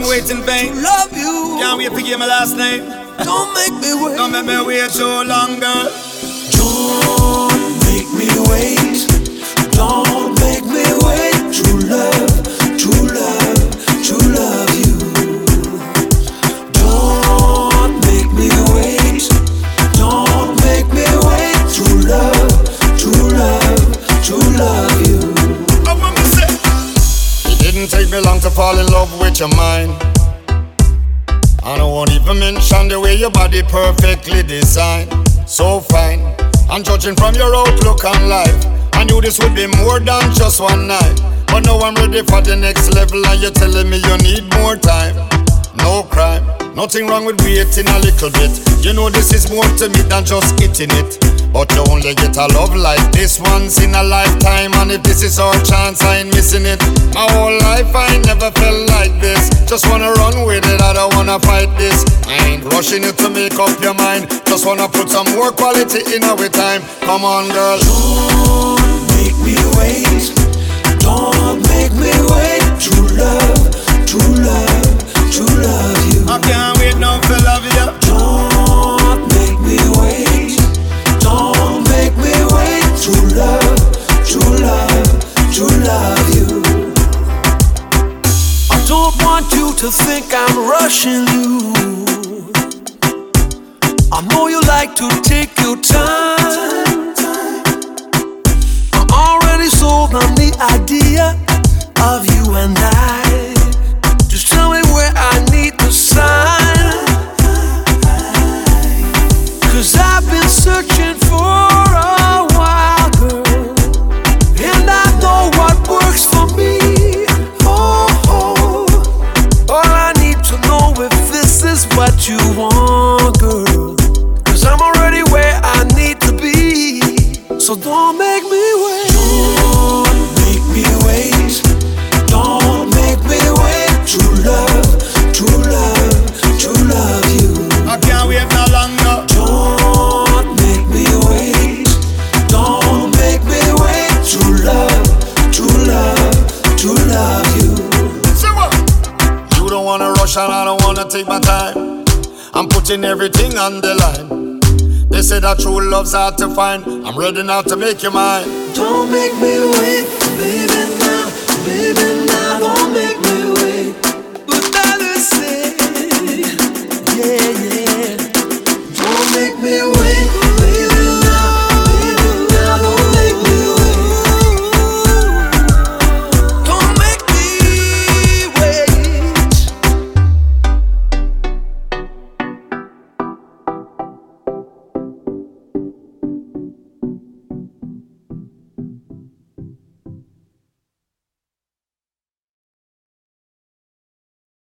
me wait in vain. Love you. Can't wait to give my last name. Don't make me wait. Don't make me wait so long, girl. Don't make me wait. Don't make me wait. True love, true love, true love you. Don't make me wait. Don't make me wait. True love, true love, true love you. I want to say, it didn't take me long to fall in love with your mind. I don't want even mention the way your body perfectly designed. So fine, and judging from your outlook on life, I knew this would be more than just one night. But now I'm ready for the next level, and you're telling me you need more time. No crime, nothing wrong with waiting a little bit. You know this is more to me than just hitting it. But you only get a love like this once in a lifetime, and if this is our chance, I ain't missing it. My whole life I never felt like this. Just wanna run with it, I don't wanna fight this. I ain't rushing you to make up your mind. Just wanna put some more quality in our time. Come on, girl. Don't make me wait. Don't make me wait. True love, true love, true love you. I can't wait now for love you. Don't make me wait. Don't make me wait. True love, true love, true love you. I don't want you to think I'm rushing you. I know you like to take your time. I'm already sold on the idea of you and I. Just tell me where I need to sign. 'Cause I've been searching for a while, girl, and I know what works for me. Oh, oh. All I need to know if this is what you want, girl. 'Cause I'm already where I need to be. So don't make me wait. Don't make me wait. Don't make me wait. True love, true love, true love you. I can't wait no longer. Don't make me wait. Don't make me wait. True love, true love, true love you. Say what? You don't wanna rush and I don't wanna take my time. I'm putting everything on the line. They say that true love's hard to find. I'm ready now to make you mine. Don't make me wait, baby now, don't make me